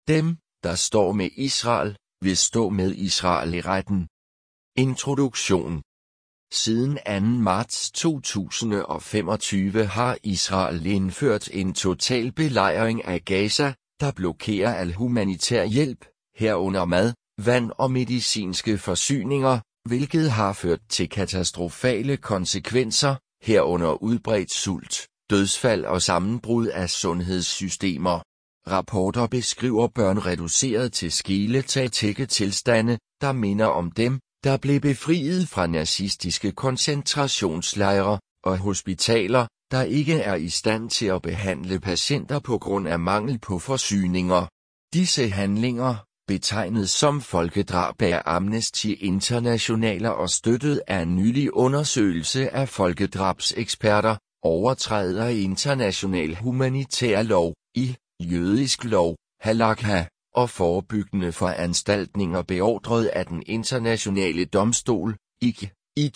Dem, der står med Israel, vil stå med Israel i retten. Introduktion. Siden 2. marts 2025 har Israel indført en total belejring af Gaza, der blokerer al humanitær hjælp, herunder mad, vand og medicinske forsyninger, hvilket har ført til katastrofale konsekvenser, herunder udbredt sult, dødsfald og sammenbrud af sundhedssystemer. Rapporter beskriver børn reduceret til skeletatiske tilstande, der minder om dem, der blev befriet fra nazistiske koncentrationslejre, og hospitaler, der ikke er i stand til at behandle patienter på grund af mangel på forsyninger. Disse handlinger, betegnet som folkedrab af Amnesty International og støttet af en nylig undersøgelse af folkedrabseksperter, overtræder international humanitær lov, jødisk lov, halakha, og forebyggende foranstaltninger beordret af den internationale domstol, i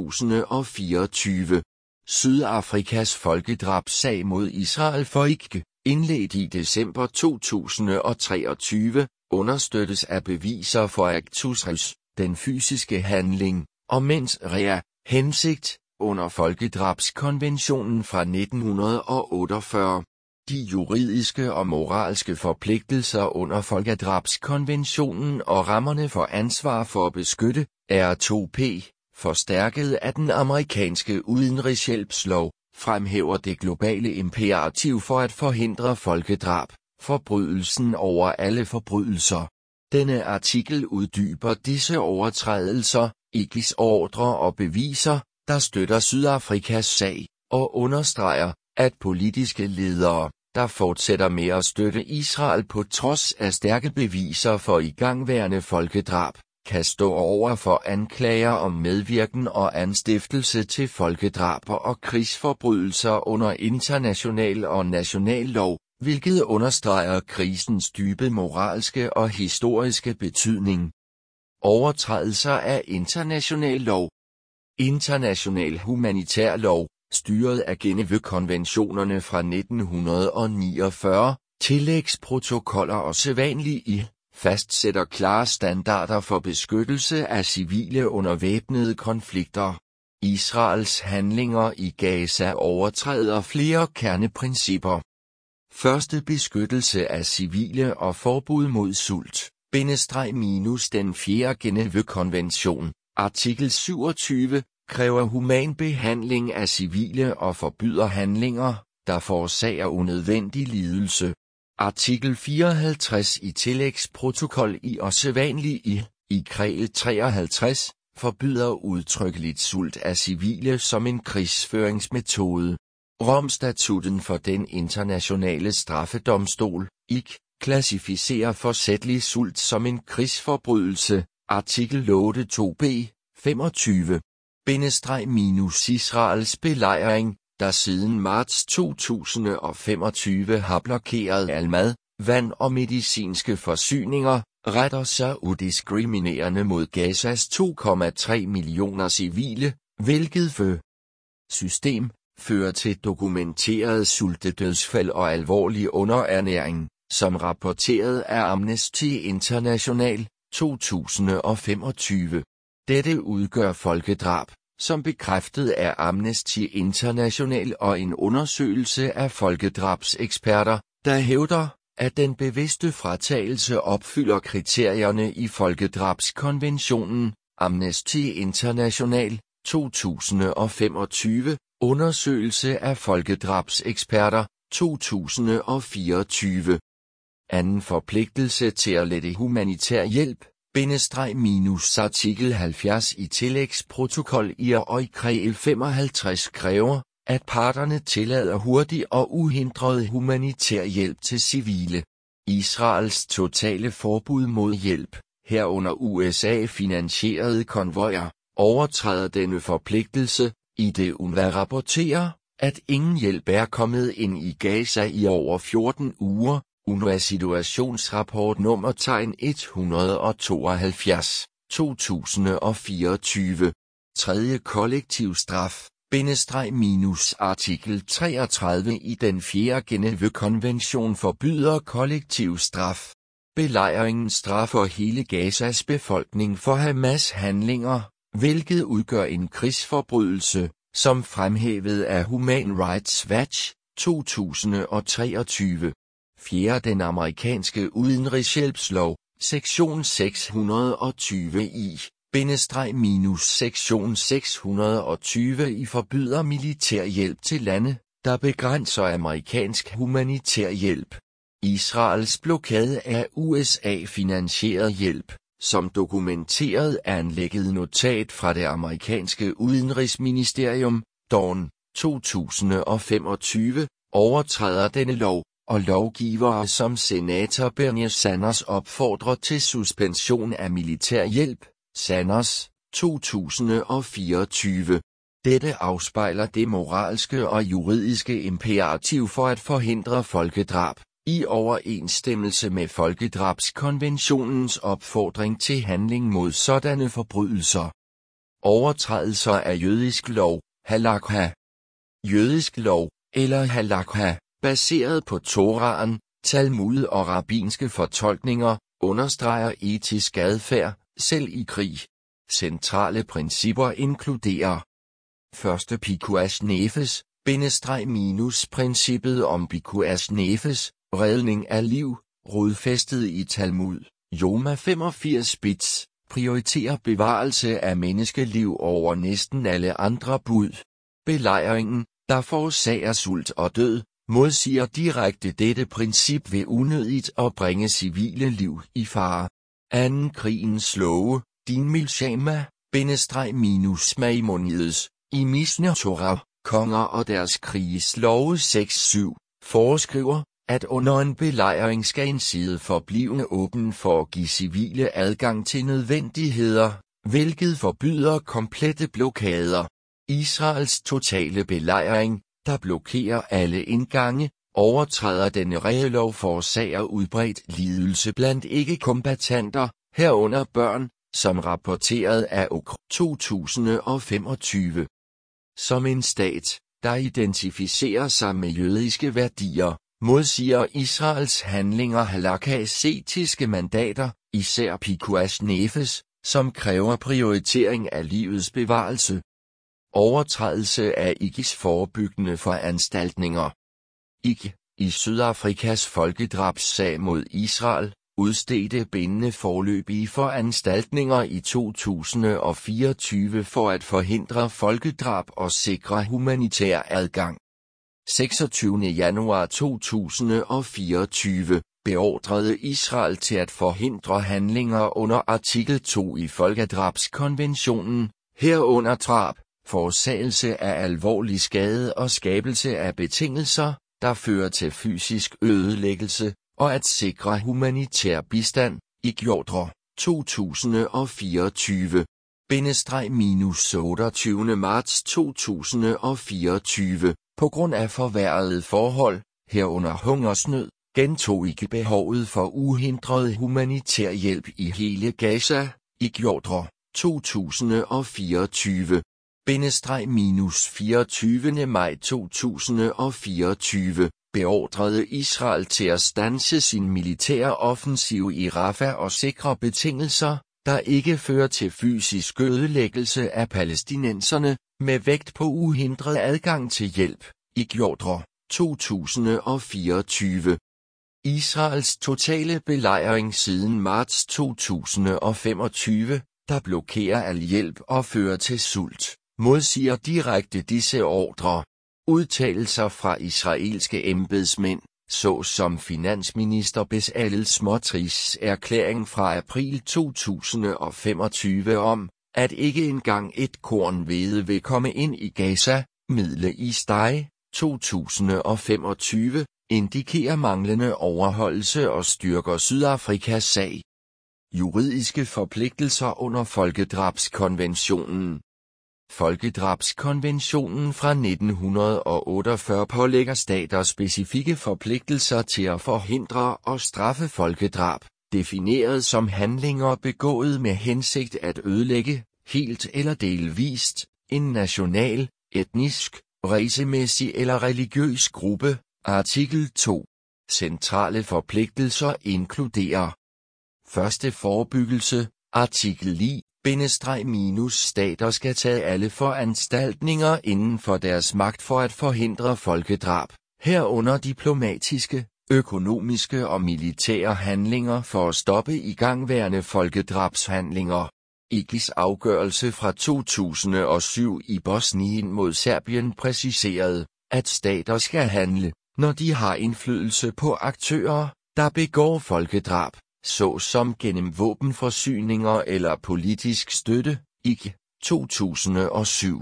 2024. Sydafrikas folkedrabssag mod Israel for indledt i december 2023, understøttes af beviser for actus, den fysiske handling, og mens rea, hensigt, under folkedrabskonventionen fra 1948. De juridiske og moralske forpligtelser under folkedrabskonventionen og rammerne for ansvar for at beskytte, R2P, forstærket af den amerikanske udenrigshjælpslov, fremhæver det globale imperativ for at forhindre folkedrab, forbrydelsen over alle forbrydelser. Denne artikel uddyber disse overtrædelser, IG's ordrer og beviser, der støtter Sydafrikas sag, og understreger, at politiske ledere, der fortsætter med at støtte Israel på trods af stærke beviser for igangværende folkedrab, kan stå over for anklager om medvirken og anstiftelse til folkedrab og krigsforbrydelser under international og national lov, hvilket understreger krisens dybe moralske og historiske betydning. Overtrædelser af international lov. International humanitær lov, styret af Genève-konventionerne fra 1949, tillægsprotokoller og sædvanlige fastsætter klare standarder for beskyttelse af civile under væbnede konflikter. Israels handlinger i Gaza overtræder flere kerneprincipper. Første, beskyttelse af civile og forbud mod sult, den 4. Genève-konvention, artikel 27, kræver human behandling af civile og forbyder handlinger, der forårsager unødvendig lidelse. Artikel 54 i tillægsprotokol I og sædvanlig i Kræl 53, forbyder udtrykkeligt sult af civile som en krigsføringsmetode. Romstatuten for den internationale straffedomstol, klassificerer forsætlig sult som en krigsforbrydelse, artikel 8.2b, 25. Israels belejring, der siden marts 2025 har blokeret al mad, vand og medicinske forsyninger, retter sig udiskriminerende mod Gazas 2,3 millioner civile, hvilket system fører til dokumenteret sultedødsfald og alvorlig underernæring, som rapporteret af Amnesty International 2025. Dette udgør folkedrab, som bekræftet af Amnesty International og en undersøgelse af folkedrabseksperter, der hævder, at den bevidste fratagelse opfylder kriterierne i folkedrabskonventionen, Amnesty International 2025, undersøgelse af folkedrabseksperter, 2024. Anden forpligtelse til at lette humanitær hjælp, artikel 70 i tillægsprotokol I og i Kræl 55 kræver, at parterne tillader hurtig og uhindret humanitær hjælp til civile. Israels totale forbud mod hjælp, herunder USA-finansierede konvojer, overtræder denne forpligtelse, idet UNRWA rapporterer, at ingen hjælp er kommet ind i Gaza i over 14 uger. UNRWA situationsrapport nummer tegn 172, 2024. 3. kollektiv straf, artikel 33 i den 4. Genève-konvention forbyder kollektiv straf. Belejringen straffer hele Gazas befolkning for Hamas' handlinger, hvilket udgør en krigsforbrydelse, som fremhævet af Human Rights Watch 2023. 4. Den amerikanske udenrigshjælpslov, sektion 620 sektion 620 I forbyder militærhjælp til lande, der begrænser amerikansk humanitær hjælp. Israels blokade af USA-finansieret hjælp, som dokumenteret er en lækket notat fra det amerikanske udenrigsministerium, Dawn 2025, overtræder denne lov, og lovgivere som senator Bernie Sanders opfordrer til suspension af militær hjælp, Sanders 2024. Dette afspejler det moralske og juridiske imperativ for at forhindre folkedrab, i overensstemmelse med folkedrabskonventionens opfordring til handling mod sådanne forbrydelser. Overtrædelser af jødisk lov, halakha. Jødisk lov, eller halakha, baseret på Toraen, Talmud og rabbinske fortolkninger, understreger etisk adfærd, selv i krig. Centrale principper inkluderer: 1. Pikuas nefes, princippet om pikuas nefes, redning af liv, rodfæstet i Talmud, Joma 85 bits, prioriterer bevarelse af menneskeliv over næsten alle andre bud. Belejringen, der forårsager sult og død, modsiger direkte dette princip ved unødigt at bringe civile liv i fare. 2. Krigens love, din milshama, Maimonides, i Mishneh Torah, konger og deres krigslove 6-7, foreskriver, at under en belejring skal en side forblive åben for at give civile adgang til nødvendigheder, hvilket forbyder komplette blokader. Israels totale belejring, der blokerer alle indgange, overtræder denne regelov forårsager udbredt lidelse blandt ikke-kombattanter, herunder børn, som rapporteret af OK 2025. Som en stat, der identificerer sig med jødiske værdier, modsiger Israels handlinger halakas etiske mandater, især pikuas nefes, som kræver prioritering af livets bevarelse. Overtrædelse af IGs forebyggende foranstaltninger. IG, i Sydafrikas folkedrabssag mod Israel, udstedte bindende foreløbige foranstaltninger i 2024 for at forhindre folkedrab og sikre humanitær adgang. 26. januar 2024 beordrede Israel til at forhindre handlinger under artikel 2 i folkedrabskonventionen, herunder drab, forårsagelse af alvorlig skade og skabelse af betingelser, der fører til fysisk ødelæggelse, og at sikre humanitær bistand, IG-ordre 2024. 28. marts 2024, på grund af forværrede forhold, herunder hungersnød, gentog IG behovet for uhindret humanitær hjælp i hele Gaza, IG-ordre 2024. 24. maj 2024, beordrede Israel til at standse sin militære offensiv i Rafah og sikre betingelser, der ikke fører til fysisk ødelæggelse af palæstinenserne, med vægt på uhindret adgang til hjælp, IG-ordre 2024. Israels totale belejring siden marts 2025, der blokerer al hjælp og fører til sult, modsiger direkte disse ordrer. Udtalelser fra israelske embedsmænd, såsom finansminister Bezalel Smotrichs erklæring fra april 2025 om, at ikke engang et korn hvede vil komme ind i Gaza, Middle East 2025, indikerer manglende overholdelse og styrker Sydafrikas sag. Juridiske forpligtelser under folkedrabskonventionen. Folkedrabskonventionen fra 1948 pålægger stater specifikke forpligtelser til at forhindre og straffe folkedrab, defineret som handlinger begået med hensigt at ødelægge, helt eller delvist, en national, etnisk, racemæssig eller religiøs gruppe. Artikel 2. Centrale forpligtelser inkluderer Første forebyggelse, artikel 9, stater skal tage alle foranstaltninger inden for deres magt for at forhindre folkedrab, herunder diplomatiske, økonomiske og militære handlinger for at stoppe igangværende folkedrabshandlinger. ICIS afgørelse fra 2007 i Bosnien mod Serbien præciserede, at stater skal handle, når de har indflydelse på aktører, der begår folkedrab, såsom gennem våbenforsyninger eller politisk støtte. IC 2007.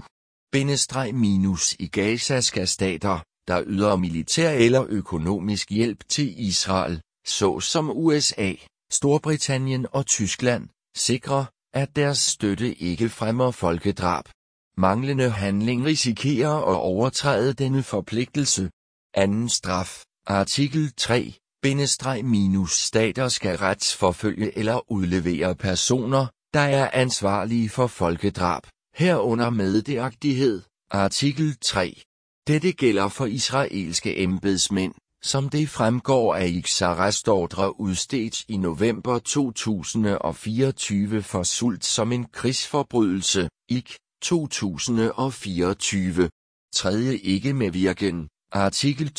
I Gaza skal stater, der yder militær eller økonomisk hjælp til Israel, såsom USA, Storbritannien og Tyskland, sikre, at deres støtte ikke fremmer folkedrab. Manglende handling risikerer at overtræde denne forpligtelse. Anden straf, artikel 3-stater skal retsforfølge eller udlevere personer, der er ansvarlige for folkedrab, herunder meddelagtighed, artikel 3. Dette gælder for israelske embedsmænd, som det fremgår af IC's arrestordre udstedt i november 2024 for sult som en krigsforbrydelse, IC 2024. Tredje ikke-medvirken, artikel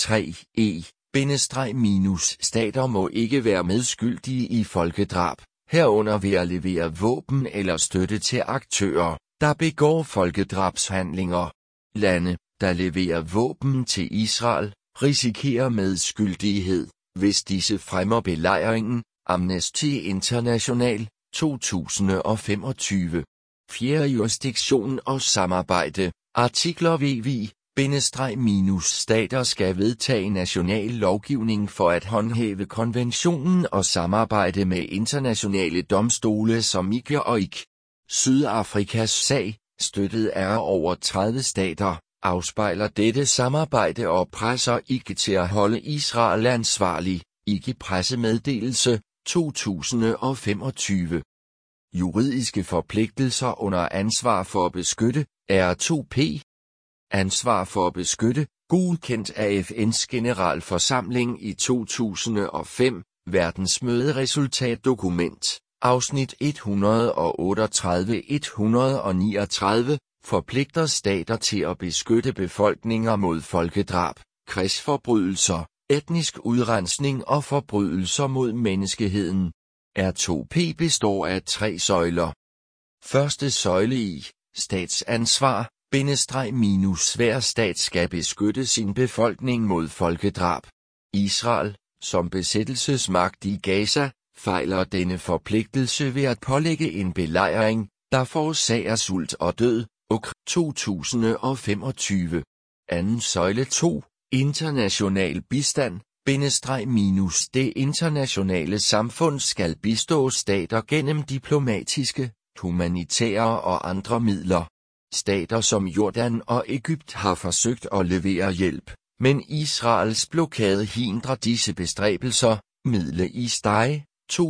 3e-stater må ikke være medskyldige i folkedrab, herunder ved at levere våben eller støtte til aktører, der begår folkedrabshandlinger. Lande, der leverer våben til Israel, risikerer medskyldighed, hvis disse fremmer belejringen. Amnesty International, 2025. Fjerde jurisdiktion og samarbejde, artikler VV-stater skal vedtage national lovgivning for at håndhæve konventionen og samarbejde med internationale domstole som ICJ og IC. Sydafrikas sag, støttet af over 30 stater, afspejler dette samarbejde og presser ICJ til at holde Israel ansvarlig. ICJ pressemeddelelse, 2025. Juridiske forpligtelser under ansvar for at beskytte, R2P. Ansvar for at beskytte, godkendt af FN's Generalforsamling i 2005, verdensmøderesultatdokument, afsnit 138-139, forpligter stater til at beskytte befolkninger mod folkedrab, krigsforbrydelser, etnisk udrensning og forbrydelser mod menneskeheden. R2P består af 3 søjler. Første søjle i, statsansvar, hver stat skal beskytte sin befolkning mod folkedrab. Israel, som besættelsesmagt i Gaza, fejler denne forpligtelse ved at pålægge en belejring, der forårsager sult og død, UK 2025. Anden søjle 2, international bistand, det internationale samfund skal bistå stater gennem diplomatiske, humanitære og andre midler. Stater som Jordan og Egypt har forsøgt at levere hjælp, men Israels blokade hindrer disse bestræbelser. Midle i steg,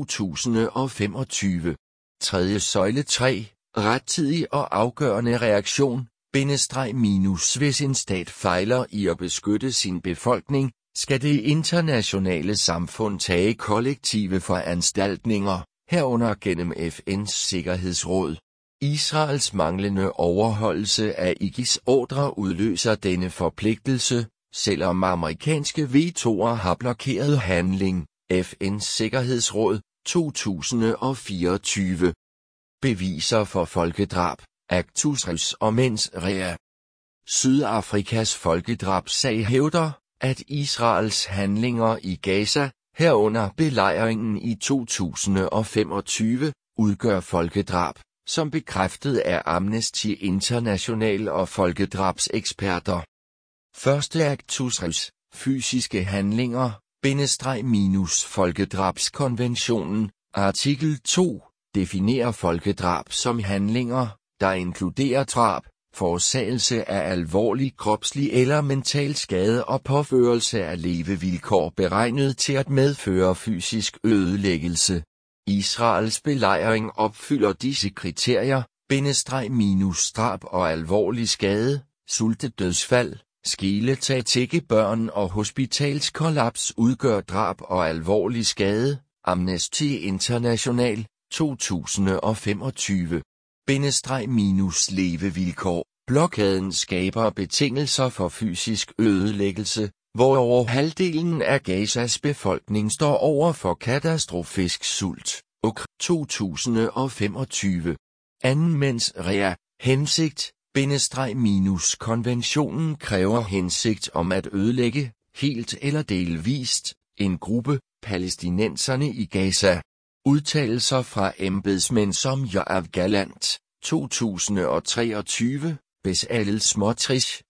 2025. Tredje søjle 3, rettidig og afgørende reaktion, hvis en stat fejler i at beskytte sin befolkning, skal det internationale samfund tage kollektive foranstaltninger, herunder gennem FN's Sikkerhedsråd. Israels manglende overholdelse af ICIS ordre udløser denne forpligtelse, selvom amerikanske vetoer har blokeret handling. FN's Sikkerhedsråd, 2024. Beviser for folkedrab, Actus Reus og Mens Rea. Sydafrikas folkedrabssag hævder, at Israels handlinger i Gaza, herunder belejringen i 2025, udgør folkedrab, som bekræftet af Amnesty International og folkedrabseksperter. Første Actus Reus, fysiske handlinger, folkedrabskonventionen, artikel 2, definerer folkedrab som handlinger, der inkluderer drab, forårsagelse af alvorlig kropslig eller mental skade og påførelse af levevilkår beregnet til at medføre fysisk ødelæggelse. Israels belejring opfylder disse kriterier, drab og alvorlig skade, sultedødsfald, skeletag til børn og hospitalskollaps udgør drab og alvorlig skade, Amnesty International, 2025. -levevilkår. Blokaden skaber betingelser for fysisk ødelæggelse, hvor over halvdelen af Gazas befolkning står over for katastrofisk sult. 2025. Mens hensigt, konventionen kræver hensigt om at ødelægge, helt eller delvist, en gruppe, palæstinenserne i Gaza. Udtalelser fra embedsmænd som Yoav Gallant, 2023, Bezalel Smotrich,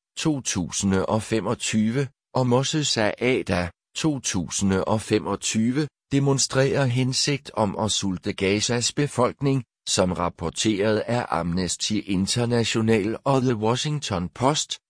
2025, og Moses Saada, 2025, demonstrerer hensigt om at sulte Gazas befolkning, som rapporteret af Amnesty International og The Washington Post,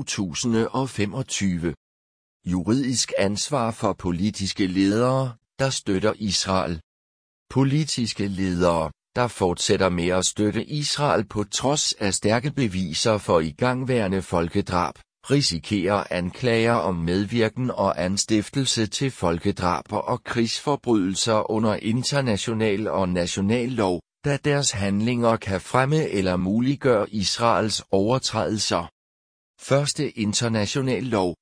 2025. Juridisk ansvar for politiske ledere, der støtter Israel. Politiske ledere, der fortsætter med at støtte Israel på trods af stærke beviser for igangværende folkedrab, risikerer anklager om medvirken og anstiftelse til folkedrab og krigsforbrydelser under international og national lov, da deres handlinger kan fremme eller muliggøre Israels overtrædelser. Første international lov,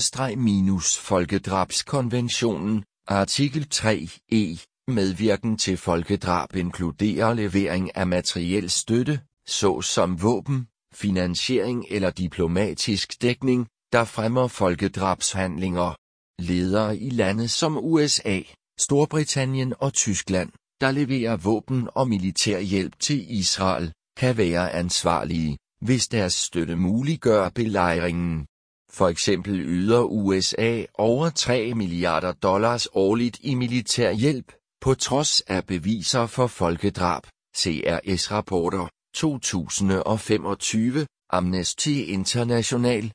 folkedrabskonventionen, artikel 3e, medvirken til folkedrab inkluderer levering af materiel støtte, såsom våben, finansiering eller diplomatisk dækning, der fremmer folkedrabshandlinger. Ledere i lande som USA, Storbritannien og Tyskland, der leverer våben og militær hjælp til Israel, kan være ansvarlige, hvis deres støtte muliggør belejringen. For eksempel yder USA over $3 milliarder årligt i militær hjælp, på trods af beviser for folkedrab. CRS-rapporter, 2025, Amnesty International,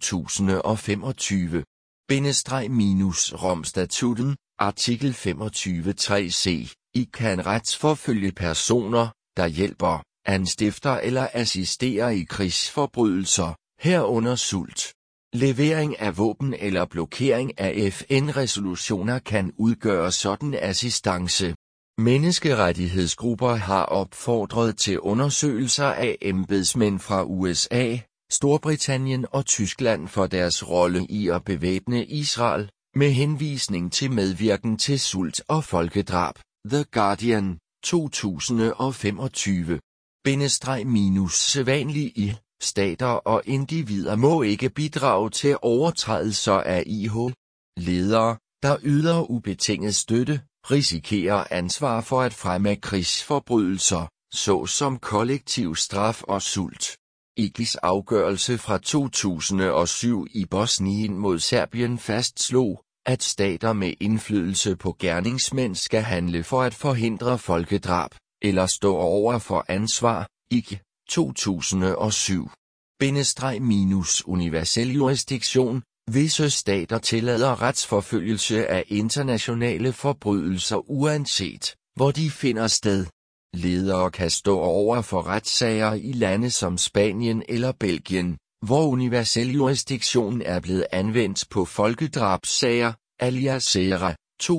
2025. Romstatuten, artikel 25.3c. I kan retsforfølge personer, der hjælper, anstifter eller assisterer i krigsforbrydelser, herunder sult. Levering af våben eller blokering af FN-resolutioner kan udgøre sådan assistance. Menneskerettighedsgrupper har opfordret til undersøgelser af embedsmænd fra USA, Storbritannien og Tyskland for deres rolle i at bevæbne Israel, med henvisning til medvirken til sult og folkedrab. The Guardian, 2025. Sædvanlige stater og individer må ikke bidrage til overtrædelser af IH. Ledere, der yder ubetinget støtte, risikerer ansvar for at fremme krigsforbrydelser, såsom kollektiv straf og sult. IG's afgørelse fra 2007 i Bosnien mod Serbien fastslog, at stater med indflydelse på gerningsmænd skal handle for at forhindre folkedrab, eller stå over for ansvar. IG 2007. Universel jurisdiktion. Visse stater tillader retsforfølgelse af internationale forbrydelser uanset, hvor de finder sted. Ledere kan stå over for retssager i lande som Spanien eller Belgien, hvor universel jurisdiktion er blevet anvendt på folkedrabssager. Al-Jazeera,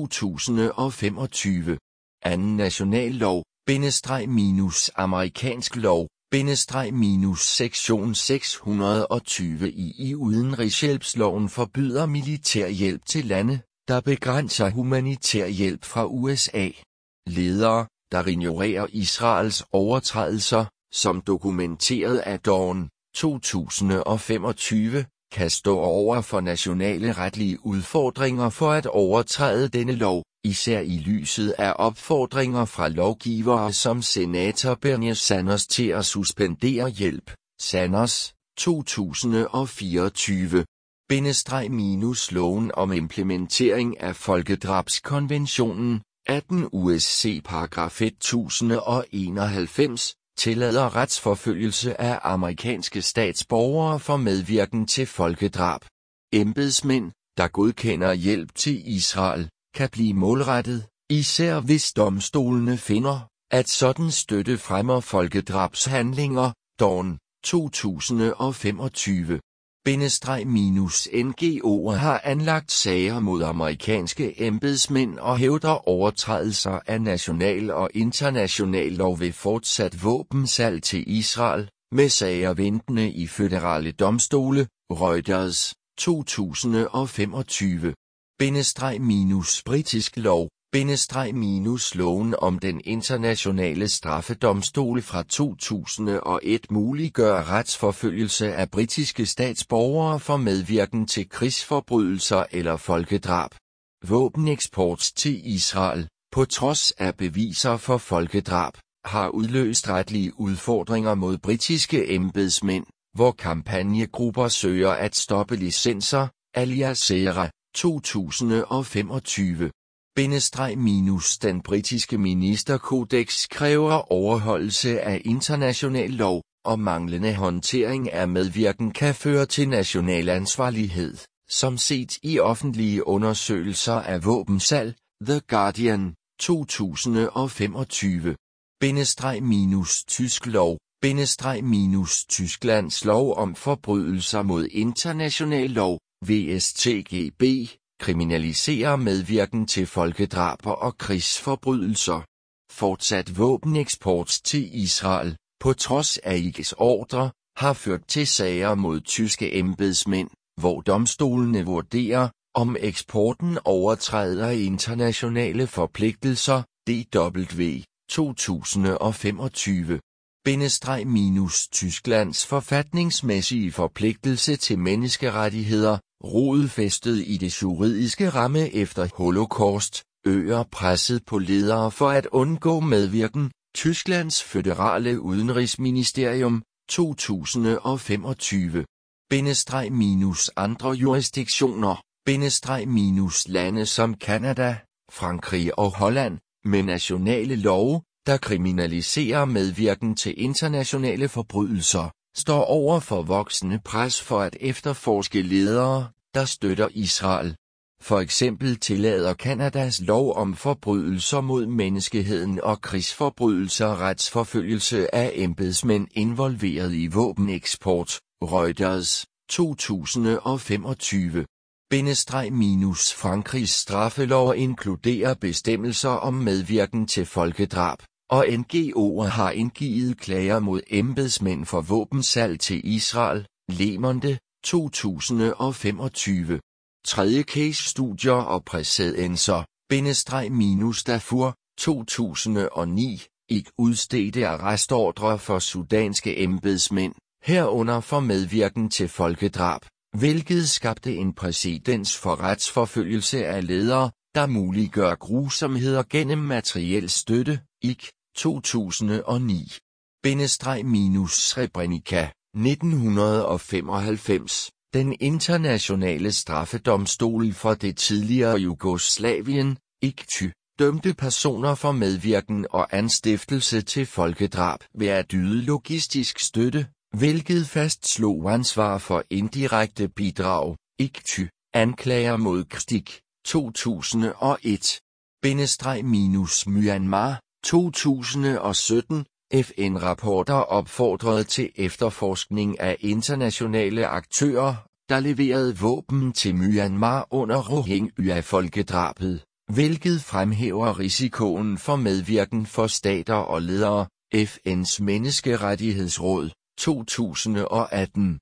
2025. Anden national lov, amerikansk lov, sektion 620 i udenrigshjælpsloven forbyder militær hjælp til lande, der begrænser humanitær hjælp fra USA. Ledere, der ignorerer Israels overtrædelser, som dokumenteret af Dawn, 2025, kan stå over for nationale retlige udfordringer for at overtræde denne lov, især i lyset af opfordringer fra lovgivere som senator Bernie Sanders til at suspendere hjælp. Sanders, 2024. Loven om implementering af folkedrabskonventionen, 18 USC paragraf 1091, tillader retsforfølgelse af amerikanske statsborgere for medvirken til folkedrab. Embedsmænd, der godkender hjælp til Israel, kan blive målrettet, især hvis domstolene finder, at sådan støtte fremmer folkedrabshandlinger. Dawn, 2025. NGO'er har anlagt sager mod amerikanske embedsmænd og hævder overtrædelser af national og international lov ved fortsat våbensalg til Israel, med sager ventende i føderale domstole. Reuters, 2025. Britisk lov. Loven om den internationale straffedomstol fra 2001 muliggør retsforfølgelse af britiske statsborgere for medvirken til krigsforbrydelser eller folkedrab. Våbeneksport til Israel, på trods af beviser for folkedrab, har udløst retlige udfordringer mod britiske embedsmænd, hvor kampagnegrupper søger at stoppe licenser. Al Jazeera, 2025. Den britiske ministerkodex kræver overholdelse af international lov, og manglende håndtering af medvirken kan føre til national ansvarlighed, som set i offentlige undersøgelser af våbensalg. The Guardian, 2025. Tysk lov. Tysklands lov om forbrydelser mod international lov, VSTGB, kriminaliserer medvirken til folkedrab og krigsforbrydelser. Fortsat våbeneksport til Israel, på trods af IGs ordre, har ført til sager mod tyske embedsmænd, hvor domstolene vurderer, om eksporten overtræder internationale forpligtelser. DW, 2025. Tysklands forfatningsmæssige forpligtelse til menneskerettigheder, rodfæstet i det juridiske ramme efter Holocaust, øger presset på ledere for at undgå medvirken. Tysklands føderale udenrigsministerium, 2025. Andre jurisdiktioner. Lande som Canada, Frankrig og Holland, med nationale love, der kriminaliserer medvirken til internationale forbrydelser, står over for voksende pres for at efterforske ledere, der støtter Israel. For eksempel tillader Canadas lov om forbrydelser mod menneskeheden og krigsforbrydelser retsforfølgelse af embedsmænd involveret i våbeneksport. Reuters, 2025. Frankrigs straffelov inkluderer bestemmelser om medvirken til folkedrab, og NGO'er har indgivet klager mod embedsmænd for våbensalg til Israel. Le Monde, 2025. 3. case-studier og præcedenser. Darfur, 2009. Ikke udstedte arrestordre for sudanske embedsmænd, herunder for medvirken til folkedrab, hvilket skabte en præcedens for retsforfølgelse af ledere, der muliggør grusomheder gennem materiel støtte. 2009. Srebrenica, 1995. Den internationale straffedomstol for det tidligere Jugoslavien, ICTY, dømte personer for medvirken og anstiftelse til folkedrab ved at yde logistisk støtte, hvilket fastslog ansvar for indirekte bidrag. ICTY, anklager mod KSTIK, 2001. Myanmar, 2017. FN-rapporter opfordrede til efterforskning af internationale aktører, der leverede våben til Myanmar under Rohingya-folkedrabet, hvilket fremhæver risikoen for medvirken for stater og ledere. FN's Menneskerettighedsråd, 2018.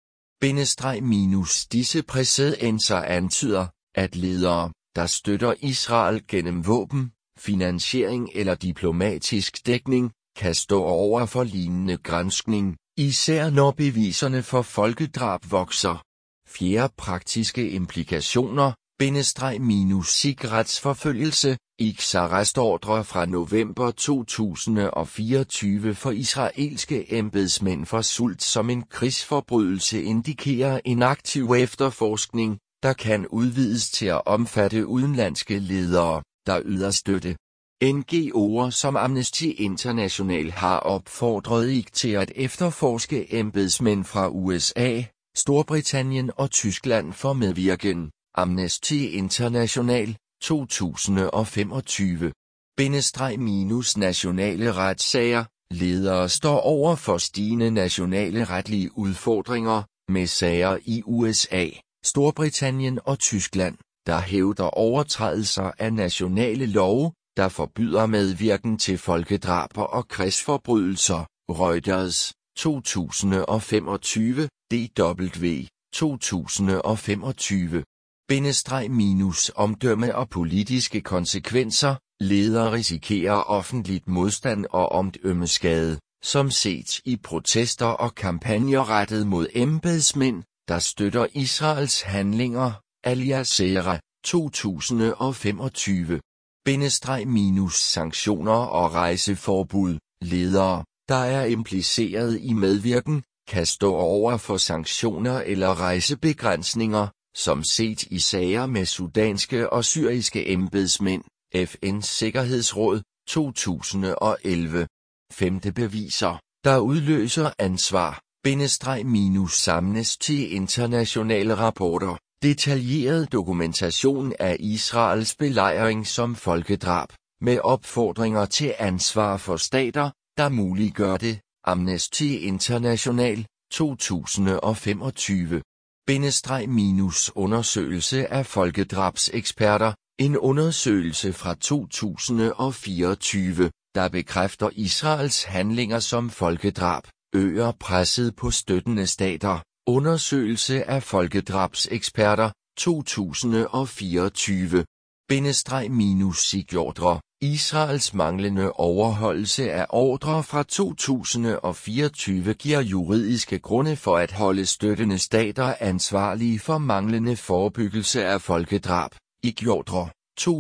Disse præcedenser antyder, at ledere, der støtter Israel gennem våben, finansiering eller diplomatisk dækning, kan stå over for lignende granskning, især når beviserne for folkedrab vokser. 4. Praktiske implikationer. Retsforfølgelse. IC's arrestordre fra november 2024 for israelske embedsmænd for sult som en krigsforbrydelse indikerer en aktiv efterforskning, der kan udvides til at omfatte udenlandske ledere, der yder støtte. NGO'er som Amnesty International har opfordret IC til at efterforske embedsmænd fra USA, Storbritannien og Tyskland for medvirken. Amnesty International, 2025. Nationale retssager. Ledere står over for stigende nationale retlige udfordringer, med sager i USA, Storbritannien og Tyskland, der hævder overtrædelser af nationale love, der forbyder medvirken til folkedrab og krigsforbrydelser. Reuters, 2025, DW, 2025. Omdømme og politiske konsekvenser. Leder risikerer offentligt modstand og omdømmeskade, som set i protester og kampagner rettet mod embedsmænd, der støtter Israels handlinger. Al Jazeera, 2025. Sanktioner og rejseforbud. Ledere, der er impliceret i medvirken, kan stå over for sanktioner eller rejsebegrænsninger, som set i sager med sudanske og syriske embedsmænd. FN's Sikkerhedsråd, 2011. 5. Beviser, der udløser ansvar. Amnesty Internationale rapporter. Detaljeret dokumentation af Israels belejring som folkedrab, med opfordringer til ansvar for stater, der muliggør det. Amnesty International, 2025. Undersøgelse af folkedrabseksperter. En undersøgelse fra 2024, der bekræfter Israels handlinger som folkedrab, øger presset på støttende stater. Undersøgelse af folkedrabseksperter, 2024. Sigordre. Israels manglende overholdelse af ordre fra 2024 giver juridiske grunde for at holde støttende stater ansvarlige for manglende forebyggelse af folkedrab. Igordre,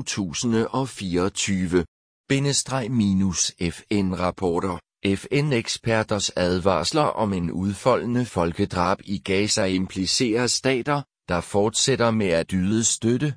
2024. FN-rapporter. FN-eksperters advarsler om en udfoldende folkedrab i Gaza implicerer stater, der fortsætter med at yde støtte.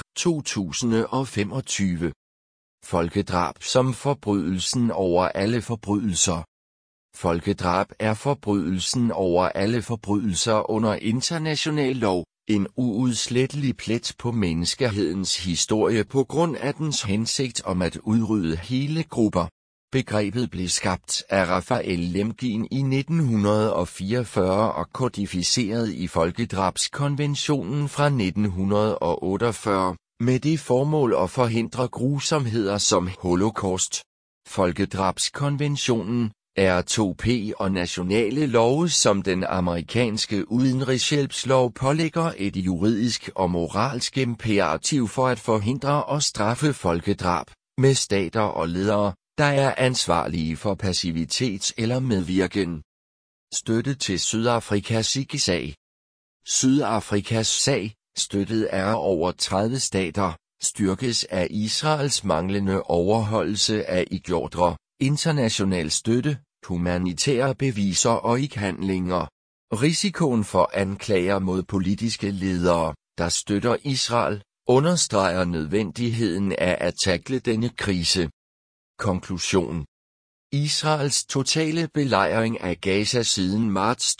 2025. Folkedrab som forbrydelsen over alle forbrydelser. Folkedrab er forbrydelsen over alle forbrydelser under international lov, en uudslettelig plet på menneskehedens historie på grund af dens hensigt om at udrydde hele grupper. Begrebet blev skabt af Raphael Lemkin i 1944 og kodificeret i Folkedrabskonventionen fra 1948, med det formål at forhindre grusomheder som holocaust. Folkedrabskonventionen, R2P og nationale love som den amerikanske udenrigshjælpslov pålægger et juridisk og moralsk imperativ for at forhindre og straffe folkedrab, med stater og ledere, der er ansvarlige for passivitet eller medvirken. Støtte til Sydafrikas sag. Sydafrikas sag, støttet af over 30 stater, styrkes af Israels manglende overholdelse af igordre, international støtte, humanitære beviser og ikke-handlinger. Risikoen for anklager mod politiske ledere, der støtter Israel, understreger nødvendigheden af at tackle denne krise. Konklusion. Israels totale belejring af Gaza siden marts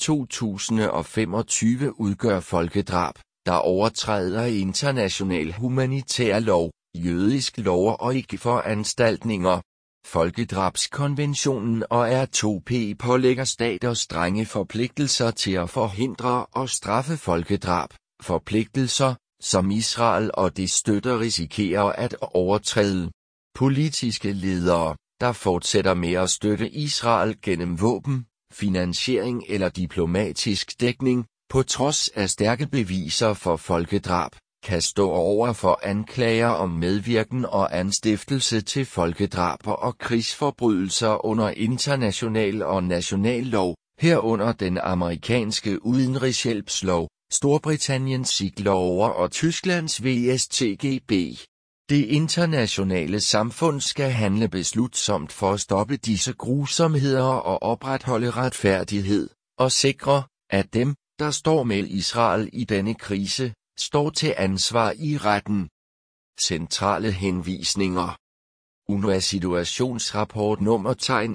2025 udgør folkedrab, der overtræder international humanitær lov, jødisk lov og ikke-foranstaltninger. Folkedrabskonventionen og R2P pålægger stater strenge forpligtelser til at forhindre og straffe folkedrab, forpligtelser, som Israel og dets støtter risikerer at overtræde. Politiske ledere, der fortsætter med at støtte Israel gennem våben, finansiering eller diplomatisk dækning, på trods af stærke beviser for folkedrab, kan stå over for anklager om medvirken og anstiftelse til folkedrab og krigsforbrydelser under international og national lov, herunder den amerikanske udenrigshjælpslov, Storbritanniens SIG-lover og Tysklands VSTGB. Det internationale samfund skal handle beslutsomt for at stoppe disse grusomheder og opretholde retfærdighed, og sikre, at dem, der står med Israel i denne krise, står til ansvar i retten. Centrale henvisninger. UNRWA-situationsrapport nummertegn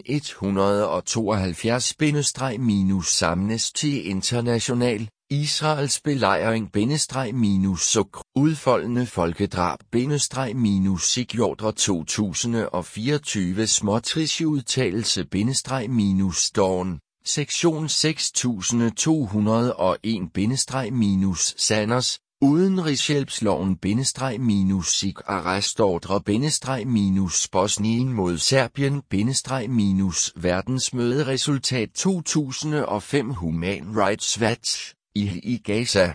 172- Amnesty International, Israels belejring udfoldende folkedrab Sigordre 2024 småtrisseudtalelse Dawn, Sektion 6201-Sanders, Udenrigshjælpsloven-SIG arrestordre-Bosnien mod Serbien-Verdensmøderesultat 2005 Human Rights Watch, i Gaza.